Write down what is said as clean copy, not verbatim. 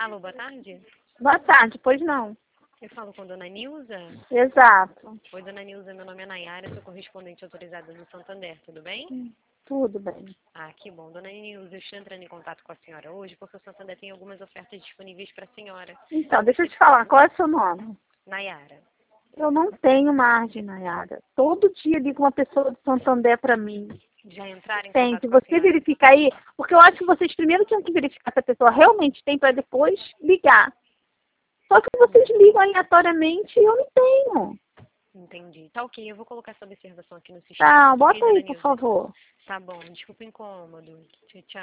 Alô, boa tarde. Boa tarde, pois não. Eu falo com Dona Nilza. Exato. Oi, Dona Nilza, meu nome é Nayara, sou correspondente autorizada do Santander, tudo bem? Tudo bem. Ah, que bom. Dona Nilza, eu estou entrando em contato com a senhora hoje porque o Santander tem algumas ofertas disponíveis para a senhora. Então, deixa eu te falar, qual é o seu nome? Nayara. Eu não tenho margem, Nayara. Todo dia liga uma pessoa do Santander para mim. Já entraram em Tem, contato se com a você senhora? verificar aí, porque eu acho que vocês primeiro tinham que verificar se a pessoa realmente tem para depois ligar. Só que vocês ligam aleatoriamente e eu não tenho. Entendi. Tá ok, eu vou colocar essa observação aqui no sistema. Tá, Ok, bota Dona aí, por Nilza? favor. Tá bom, desculpa o incômodo. Tchau, tchau.